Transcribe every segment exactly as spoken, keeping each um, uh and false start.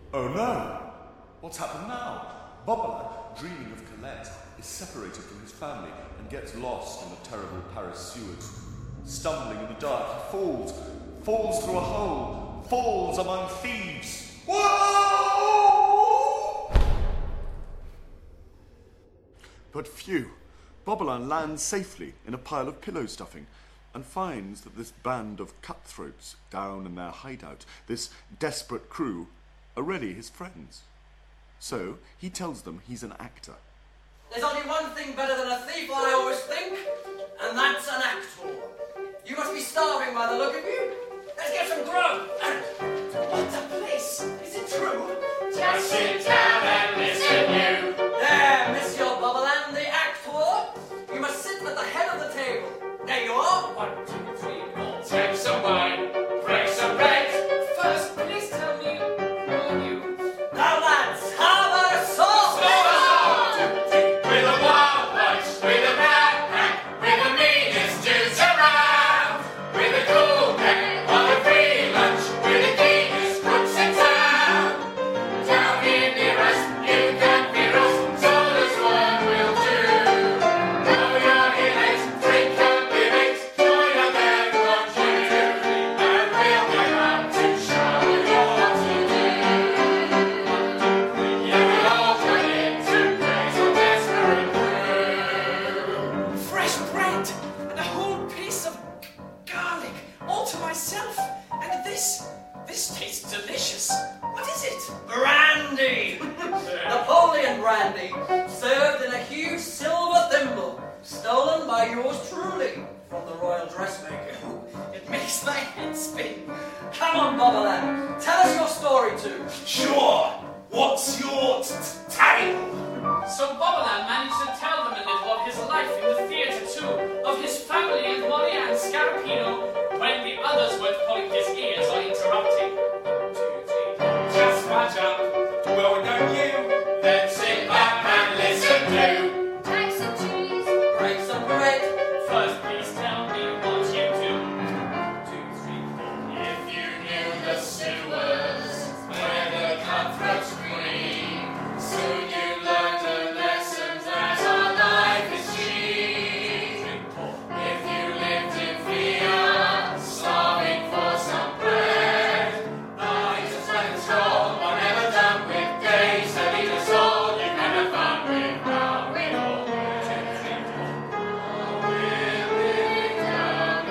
Oh no! What's happened now? Bobola, dreaming of Colette, is separated from his family and gets lost in the terrible Paris sewers. Stumbling in the dark, he falls, falls through a hole, falls among thieves. Whoa! But phew, Bobolan lands safely in a pile of pillow stuffing and finds that this band of cutthroats down in their hideout, this desperate crew, are really his friends. So he tells them he's an actor. There's only one thing better than a thief, I always think, and that's an actor. You must be starving by the look of you. Let's get some grub. What a place! Is it true? Just sit down and listen, you. There, Monsieur Bobolan, the actor. You must sit at the head of the table. There you are. One, two, three, four. Take some wine, break some bread. First, please tell me who are you? Now, lads, how about a song? With a wild lunch, with a backpack, with the meanest dudes around, with a cool gang on a free lunch, with the keenest crooks in town. Down here near us, you can fear us, so this one will do. Know your innate, drink and live it, join a gang, won't you? And we'll get up to show you what to do. Yeah, we'll all join in to praise our desperate crew. Fresh bread and a whole piece of garlic, all to myself. And this, this tastes delicious. What is it? Brandy! Napoleon brandy, served in a huge silver thimble, stolen by yours truly from the royal dressmaker. It makes my head spin. Come on, Bobolan, tell us your story too. Sure. What's your t- t- tale? So Bobolan managed to tell them a little of his life in the theatre too, of his family and Molly and Scarapino, when the others weren't pulling his ears or interrupting. One, two, three, four. Just watch up. Well, know you. Then sit back and listen to. Take some cheese. Break some bread. First, please tell me what you do. Two, three, four. If you knew the sewers where the cutthroats breed, soon you learn the lessons that our life is cheap. If you lived in fear, starving for some bread, night as well as dawn, whatever done with days that lead us all, you can have fun with how we all. Two, three, four. We're living down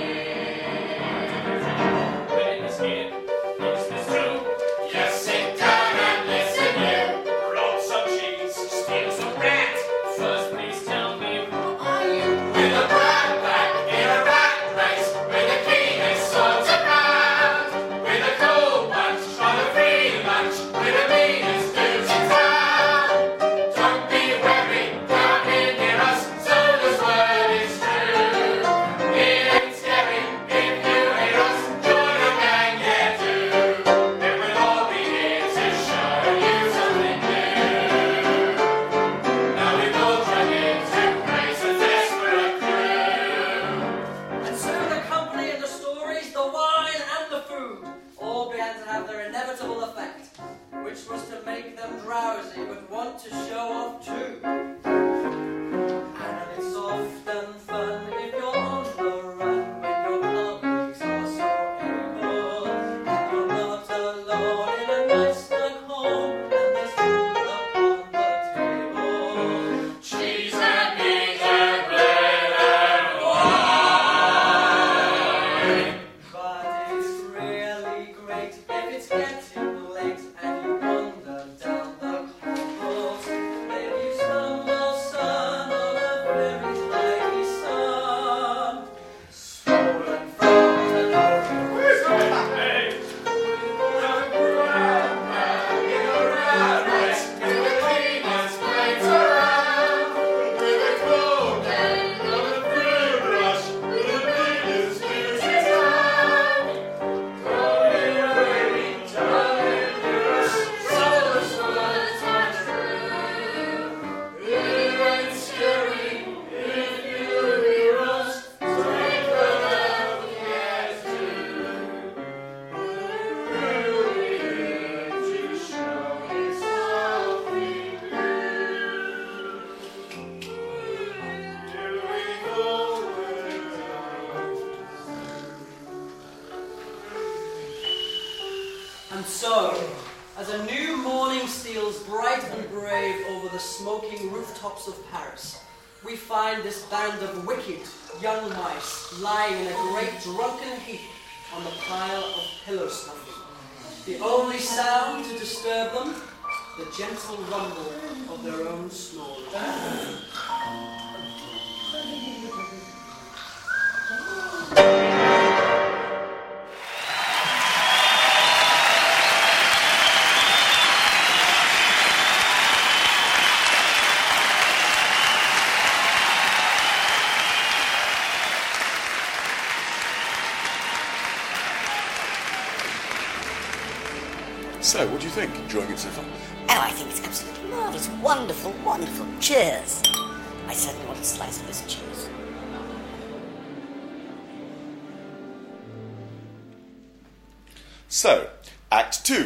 here. When is here? Is this true? Yes, sit down and listen, you. Roll some cheese, steal some bread. First, please tell me who are you? With a black back in a rat race, with the keenest swords around, with a cool punch on a free lunch, with the meanest dudes in town. Don't be wary, down here near us, so this word is true. It ain't scary if you hate us, join a gang, yeah, do. Then we'll all be here to show you something new. Now we've all joined in to praise the desperate crew. And soon the company and the stories, the wine and the food, all began to have their inevitable effect, which was to make them drowsy but want to show off too. And it's often fun if you're on the run when your colleagues are so able, and you're not alone in a nice snug home, and there's food upon the table. Cheese and meat and bread and wine. But it's really great if it's getting late and you wander down the cobbles. Then you stumble And so, as a new morning steals bright and brave over the smoking rooftops of Paris, we find this band of wicked young mice lying in a great drunken heap on the pile of pillow stuffing. The only sound to disturb them, the gentle rumble of their own snoring. So, what do you think? Enjoying it so far? Oh, I think it's absolutely marvellous. Wonderful, wonderful. Cheers. I certainly want a slice of this cheese. So, Act Two.